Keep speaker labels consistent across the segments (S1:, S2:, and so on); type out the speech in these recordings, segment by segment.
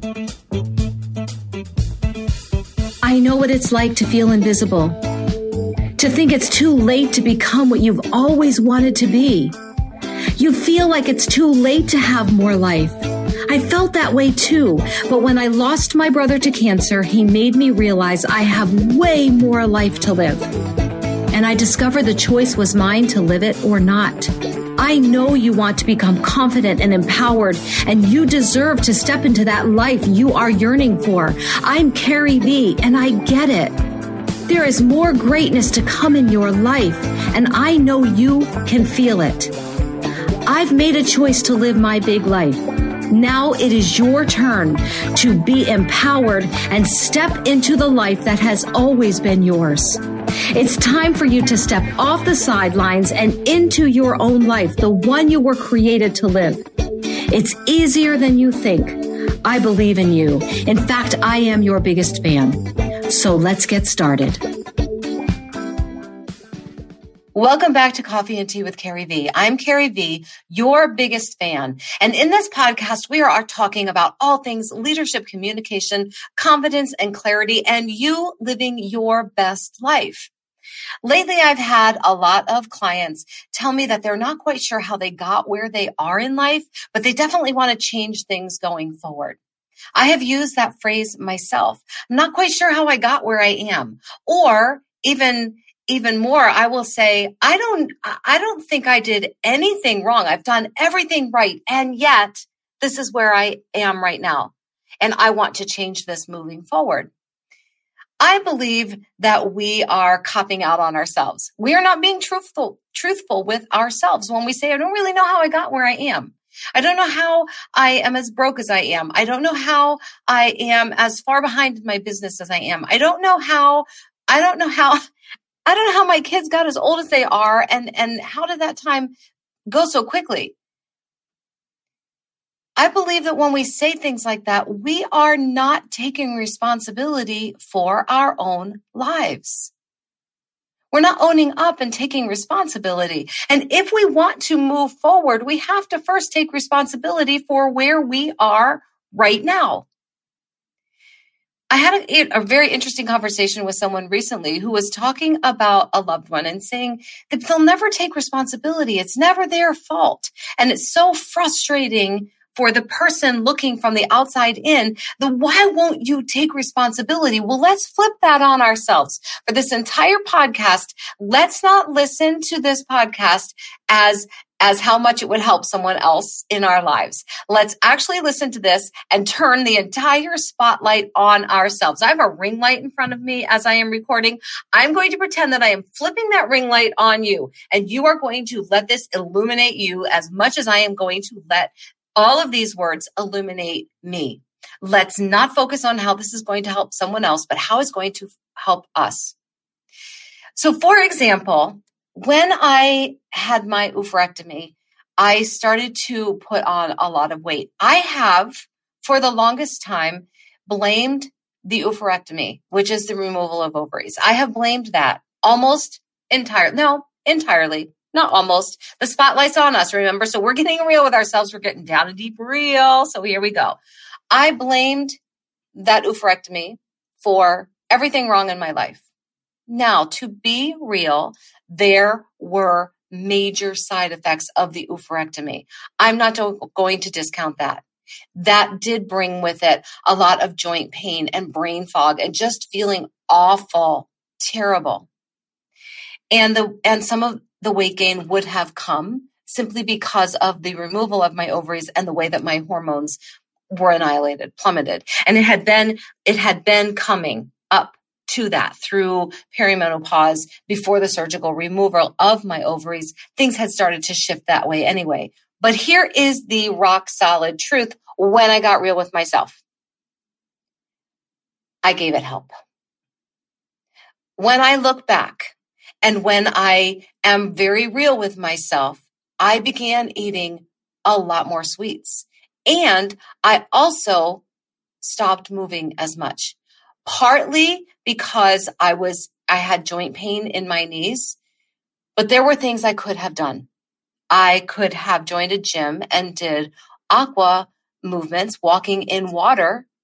S1: I know what it's like to feel invisible, to think it's too late to become what you've always wanted to be. You feel like it's too late to have more life. I felt that way too, but when I lost my brother to cancer, he made me realize I have way more life to live. And I discovered the choice was mine to live it or not. I know you want to become confident and empowered, and you deserve to step into that life you are yearning for. I'm Carrie V, and I get it. There is more greatness to come in your life, and I know you can feel it. I've made a choice to live my big life. Now it is your turn to be empowered and step into the life that has always been yours. It's time for you to step off the sidelines and into your own life, the one you were created to live. It's easier than you think. I believe in you. In fact, I am your biggest fan. So let's get started. Welcome back to Coffee and Tea with Carrie V. I'm Carrie V, your biggest fan. And in this podcast, we are talking about all things leadership, communication, confidence, and clarity, and you living your best life. Lately, I've had a lot of clients tell me that they're not quite sure how they got where they are in life, but they definitely want to change things going forward. I have used that phrase myself. I'm not quite sure how I got where I am. Or even more, I will say, I don't think I did anything wrong. I've done everything right. And yet this is where I am right now. And I want to change this moving forward. I believe that we are copping out on ourselves. We are not being truthful with ourselves when we say, I don't really know how I got where I am. I don't know how I am as broke as I am. I don't know how I am as far behind in my business as I am. I don't know how my kids got as old as they are, and how did that time go so quickly? I believe that when we say things like that, we are not taking responsibility for our own lives. We're not owning up and taking responsibility. And if we want to move forward, we have to first take responsibility for where we are right now. I had a very interesting conversation with someone recently who was talking about a loved one and saying that they'll never take responsibility. It's never their fault. And it's so frustrating for the person looking from the outside in. Why won't you take responsibility? Well, let's flip that on ourselves. For this entire podcast, let's not listen to this podcast as how much it would help someone else in our lives. Let's actually listen to this and turn the entire spotlight on ourselves. I have a ring light in front of me as I am recording. I'm going to pretend that I am flipping that ring light on you, and you are going to let this illuminate you as much as I am going to let all of these words illuminate me. Let's not focus on how this is going to help someone else, but how it's going to help us. So, for example, when I had my oophorectomy, I started to put on a lot of weight. I have, for the longest time, blamed the oophorectomy, which is the removal of ovaries. I have blamed that entirely. Not almost. The spotlight's on us, remember? So we're getting real with ourselves. We're getting down and deep real. So here we go. I blamed that oophorectomy for everything wrong in my life. Now, to be real, there were major side effects of the oophorectomy. I'm not going to discount that. That did bring with it a lot of joint pain and brain fog and just feeling awful, terrible. And some of the weight gain would have come simply because of the removal of my ovaries and the way that my hormones were annihilated, plummeted. And it had been coming up to that through perimenopause before the surgical removal of my ovaries. Things had started to shift that way anyway. But here is the rock solid truth when I got real with myself. I gave it help. When I look back, and when I am very real with myself, I began eating a lot more sweets. And I also stopped moving as much, partly because I had joint pain in my knees, but there were things I could have done. I could have joined a gym and did aqua movements, walking in water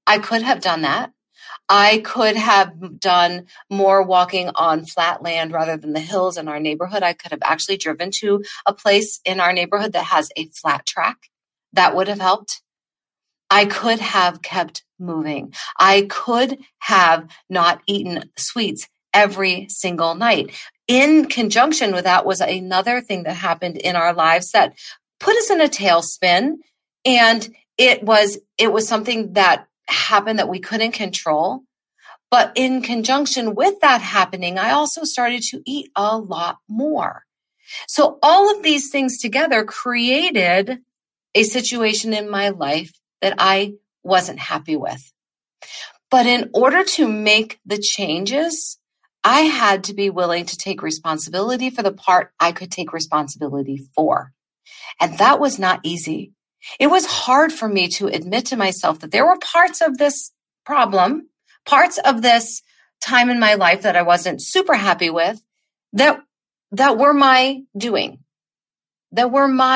S1: I could have done that. I could have done more walking on flat land rather than the hills in our neighborhood. I could have actually driven to a place in our neighborhood that has a flat track. That would have helped. I could have kept moving. I could have not eaten sweets every single night. In conjunction with that was another thing that happened in our lives that put us in a tailspin. And it was something that happened that we couldn't control. But in conjunction with that happening, I also started to eat a lot more. So all of these things together created a situation in my life that I wasn't happy with. But in order to make the changes, I had to be willing to take responsibility for the part I could take responsibility for. And that was not easy. It was hard for me to admit to myself that there were parts of this problem, parts of this time in my life that I wasn't super happy with, that were my doing. Did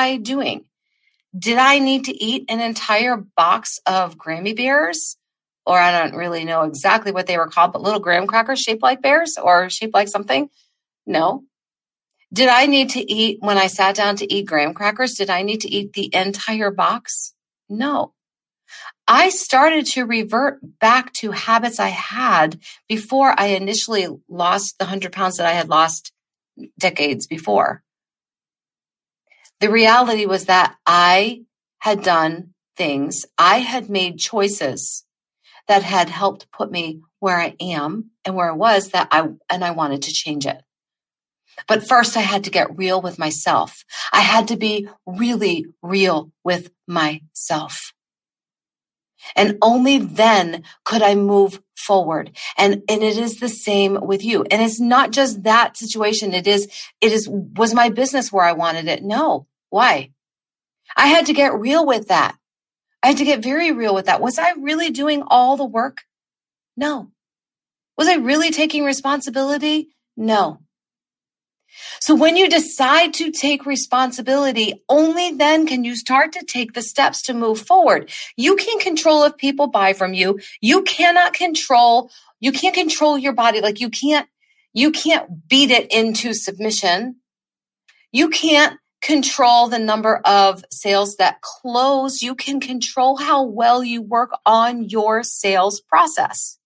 S1: I need to eat an entire box of Grammy bears? Or I don't really know exactly what they were called, but little graham crackers shaped like bears or shaped like something? No. Did I need to eat, when I sat down to eat graham crackers, did I need to eat the entire box? No. I started to revert back to habits I had before I initially lost the 100 pounds that I had lost decades before. The reality was that I had done things, I had made choices that had helped put me where I am and where I was, and I wanted to change it. But first I had to get real with myself. I had to be really real with myself. And only then could I move forward. And it is the same with you. And it's not just that situation. Was my business where I wanted it? No. Why? I had to get real with that. I had to get very real with that. Was I really doing all the work? No. Was I really taking responsibility? No. So when you decide to take responsibility, only then can you start to take the steps to move forward. You can't control if people buy from you. You can't control your body. Like you can't beat it into submission. You can't control the number of sales that close. You can control how well you work on your sales process.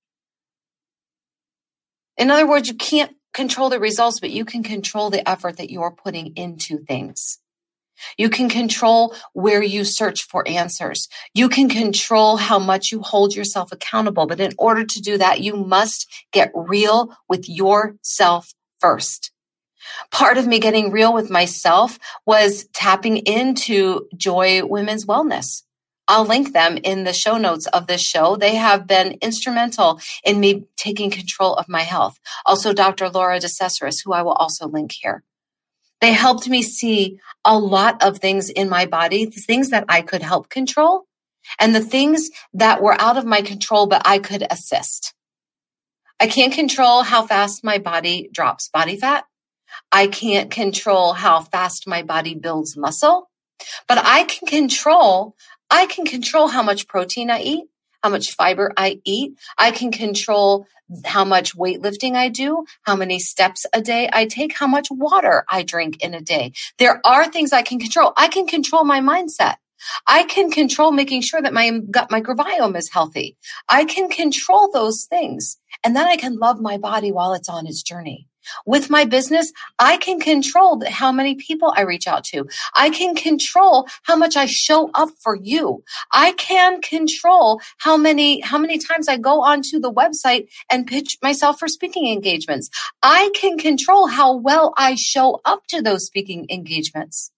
S1: In other words, you can't control the results, but you can control the effort that you're putting into things. You can control where you search for answers. You can control how much you hold yourself accountable. But in order to do that, you must get real with yourself first. Part of me getting real with myself was tapping into Joy Women's Wellness. I'll link them in the show notes of this show. They have been instrumental in me taking control of my health. Also, Dr. Laura DeCessaris, who I will also link here. They helped me see a lot of things in my body, the things that I could help control, and the things that were out of my control, but I could assist. I can't control how fast my body drops body fat. I can't control how fast my body builds muscle, but I can control how much protein I eat, how much fiber I eat. I can control how much weightlifting I do, how many steps a day I take, how much water I drink in a day. There are things I can control. I can control my mindset. I can control making sure that my gut microbiome is healthy. I can control those things. And then I can love my body while it's on its journey. With my business, I can control how many people I reach out to. I can control how much I show up for you. I can control how many times I go onto the website and pitch myself for speaking engagements. I can control how well I show up to those speaking engagements.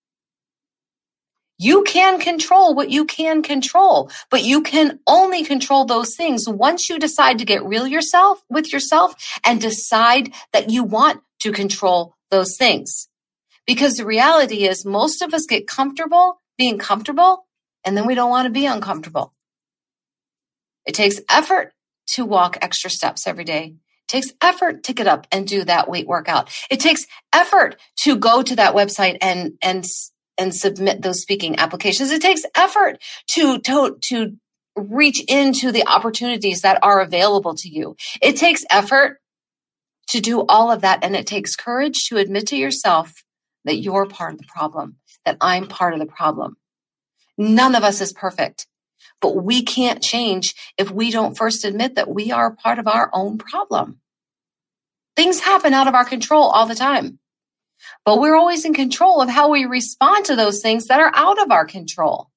S1: You can control what you can control, but you can only control those things once you decide to get real with yourself and decide that you want to control those things. Because the reality is most of us get comfortable being comfortable, and then we don't want to be uncomfortable. It takes effort to walk extra steps every day. It takes effort to get up and do that weight workout. It takes effort to go to that website and submit those speaking applications. It takes effort to reach into the opportunities that are available to you. It takes effort to do all of that. And it takes courage to admit to yourself that you're part of the problem, that I'm part of the problem. None of us is perfect, but we can't change if we don't first admit that we are part of our own problem. Things happen out of our control all the time, but we're always in control of how we respond to those things that are out of our control.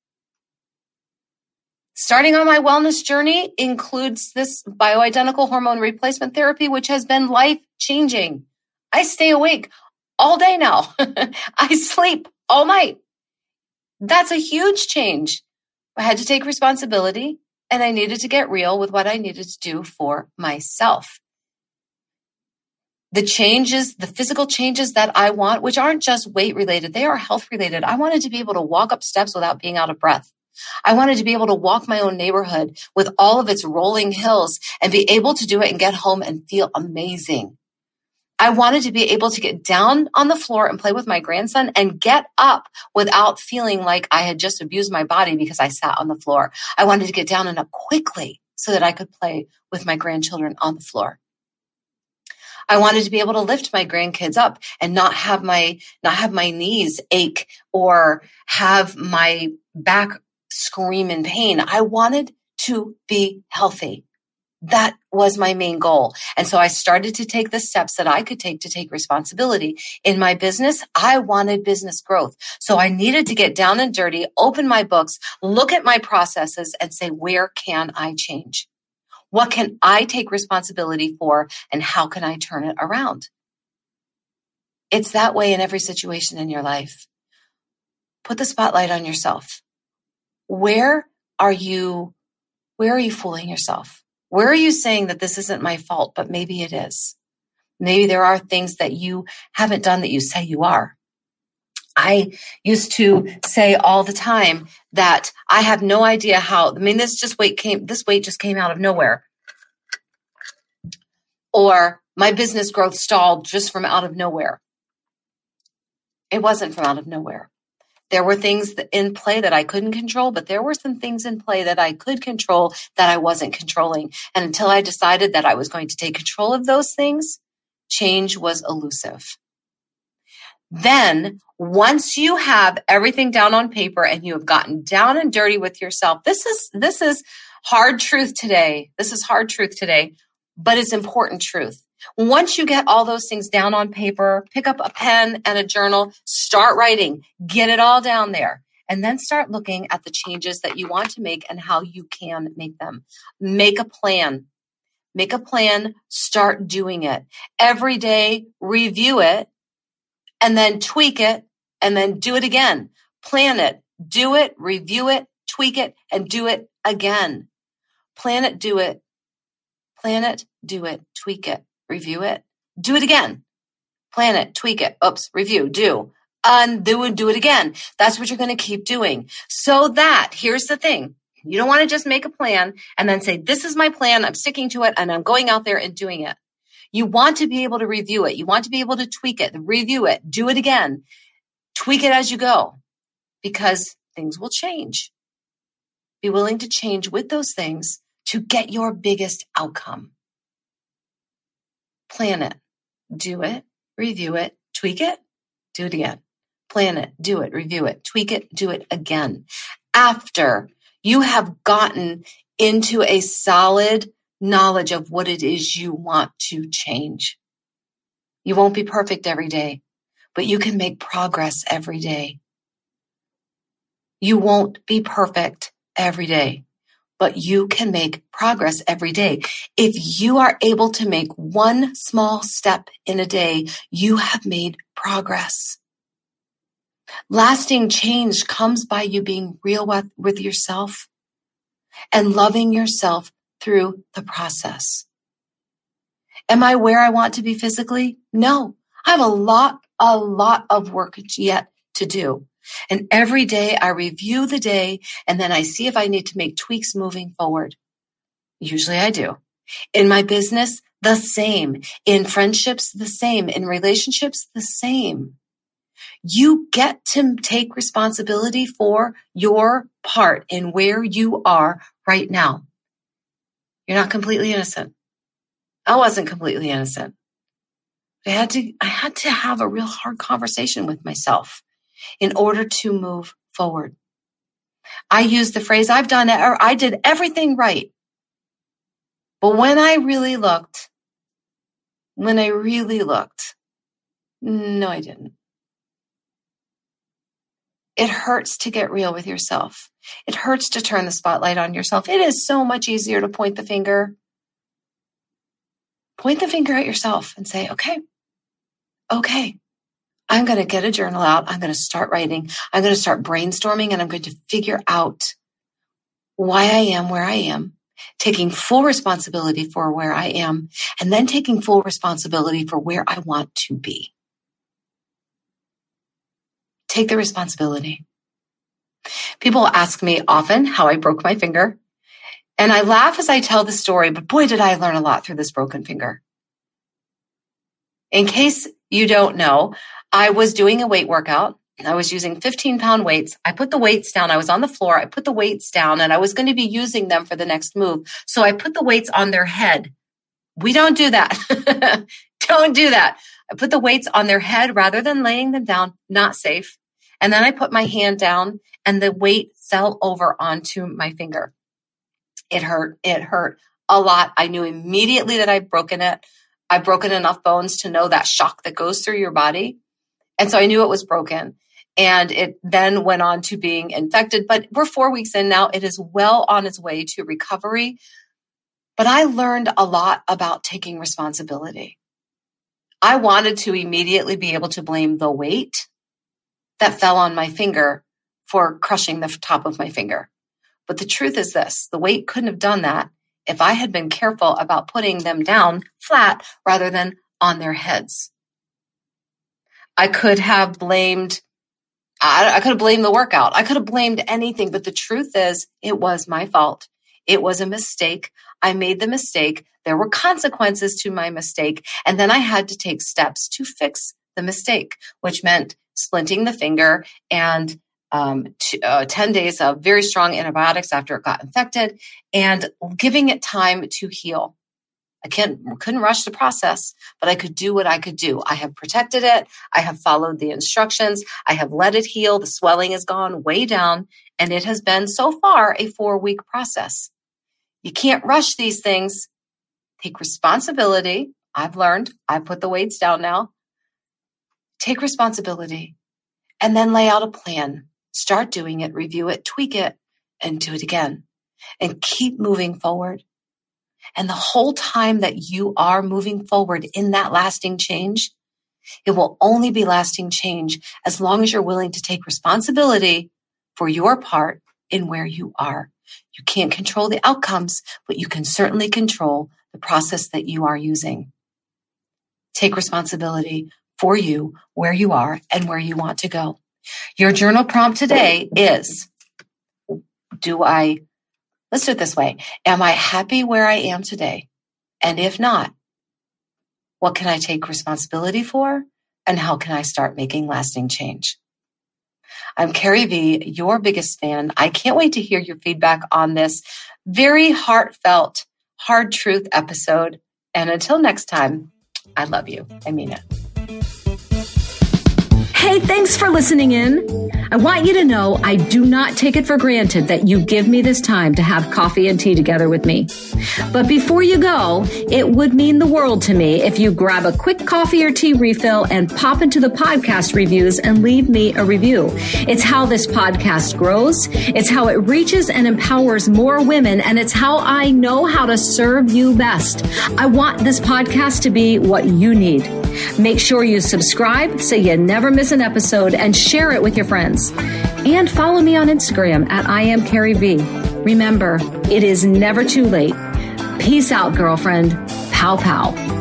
S1: Starting on my wellness journey includes this bioidentical hormone replacement therapy, which has been life-changing. I stay awake all day now. I sleep all night. That's a huge change. I had to take responsibility, and I needed to get real with what I needed to do for myself. The changes, the physical changes that I want, which aren't just weight related, they are health related. I wanted to be able to walk up steps without being out of breath. I wanted to be able to walk my own neighborhood with all of its rolling hills and be able to do it and get home and feel amazing. I wanted to be able to get down on the floor and play with my grandson and get up without feeling like I had just abused my body because I sat on the floor. I wanted to get down and up quickly so that I could play with my grandchildren on the floor. I wanted to be able to lift my grandkids up and not have my knees ache or have my back scream in pain. I wanted to be healthy. That was my main goal. And so I started to take the steps that I could take to take responsibility. In my business, I wanted business growth. So I needed to get down and dirty, open my books, look at my processes and say, where can I change? What can I take responsibility for? And how can I turn it around? It's that way in every situation in your life. Put the spotlight on yourself. Where are you fooling yourself? Where are you saying that this isn't my fault, but maybe it is? Maybe there are things that you haven't done that you say you are. I used to say all the time that I have no idea how, this weight just came out of nowhere. Or my business growth stalled just from out of nowhere. It wasn't from out of nowhere. There were things in play that I couldn't control, but there were some things in play that I could control that I wasn't controlling. And until I decided that I was going to take control of those things, change was elusive. Then, once you have everything down on paper and you have gotten down and dirty with yourself, this is hard truth today. This is hard truth today, but it's important truth. Once you get all those things down on paper, pick up a pen and a journal, start writing, get it all down there, and then start looking at the changes that you want to make and how you can make them. Make a plan. Make a plan, start doing it. Every day, review it, and then tweak it, and then do it again. Plan it, do it, review it, tweak it, and do it again. Plan it, do it. Plan it, do it, tweak it, review it, do it again. Plan it, tweak it, review, do, undo and do it again. That's what you're going to keep doing. So that, here's the thing. You don't want to just make a plan and then say, this is my plan, I'm sticking to it, and I'm going out there and doing it. You want to be able to review it. You want to be able to tweak it, review it, do it again, tweak it as you go, because things will change. Be willing to change with those things to get your biggest outcome. Plan it, do it, review it, tweak it, do it again. Plan it, do it, review it, tweak it, do it again. After you have gotten into a solid knowledge of what it is you want to change. You won't be perfect every day, but you can make progress every day. You won't be perfect every day, but you can make progress every day. If you are able to make one small step in a day, you have made progress. Lasting change comes by you being real with yourself and loving yourself through the process. Am I where I want to be physically? No, I have a lot of work yet to do. And every day I review the day and then I see if I need to make tweaks moving forward. Usually I do. In my business, the same. In friendships, the same. In relationships, the same. You get to take responsibility for your part in where you are right now. You're not completely innocent. I wasn't completely innocent. I had to have a real hard conversation with myself in order to move forward. I use the phrase, I did everything right. But when I really looked, no, I didn't. It hurts to get real with yourself. It hurts to turn the spotlight on yourself. It is so much easier to point the finger. Point the finger at yourself and say, okay, I'm going to get a journal out. I'm going to start writing. I'm going to start brainstorming, and I'm going to figure out why I am where I am, taking full responsibility for where I am, and then taking full responsibility for where I want to be. Take the responsibility. People ask me often how I broke my finger, and I laugh as I tell the story, but boy, did I learn a lot through this broken finger. In case you don't know, I was doing a weight workout. I was using 15-pound weights. I put the weights down. I was on the floor. I put the weights down, and I was going to be using them for the next move. So I put the weights on their head. We don't do that. Don't do that. I put the weights on their head rather than laying them down. Not safe. And then I put my hand down, and the weight fell over onto my finger. It hurt. It hurt a lot. I knew immediately that I'd broken it. I've broken enough bones to know that shock that goes through your body. And so I knew it was broken. And it then went on to being infected. But we're 4 weeks in now. It is well on its way to recovery. But I learned a lot about taking responsibility. I wanted to immediately be able to blame the weight that fell on my finger for crushing the top of my finger. But the truth is this, the weight couldn't have done that if I had been careful about putting them down flat rather than on their heads. I could have blamed the workout. I could have blamed anything, but the truth is it was my fault. It was a mistake. I made the mistake. There were consequences to my mistake. And then I had to take steps to fix the mistake, which meant splinting the finger and 10 days of very strong antibiotics after it got infected and giving it time to heal. I couldn't rush the process, but I could do what I could do. I have protected it. I have followed the instructions. I have let it heal. The swelling has gone way down, and it has been so far a 4-week process. You can't rush these things. Take responsibility. I've learned. I put the weights down now. Take responsibility and then lay out a plan. Start doing it, review it, tweak it, and do it again. And keep moving forward. And the whole time that you are moving forward in that lasting change, it will only be lasting change as long as you're willing to take responsibility for your part in where you are. You can't control the outcomes, but you can certainly control the process that you are using. Take responsibility for you, where you are, and where you want to go. Your journal prompt today is, let's do it this way. Am I happy where I am today? And if not, what can I take responsibility for? And how can I start making lasting change? I'm Carrie V, your biggest fan. I can't wait to hear your feedback on this very heartfelt, hard truth episode. And until next time, I love you. I mean it.
S2: Hey, thanks for listening in. I want you to know I do not take it for granted that you give me this time to have coffee and tea together with me. But before you go, it would mean the world to me if you grab a quick coffee or tea refill and pop into the podcast reviews and leave me a review. It's how this podcast grows. It's how it reaches and empowers more women. And it's how I know how to serve you best. I want this podcast to be what you need. Make sure you subscribe so you never miss an episode and share it with your friends. And follow me on Instagram at I am Carrie V. Remember, it is never too late. Peace out, girlfriend. Pow, pow.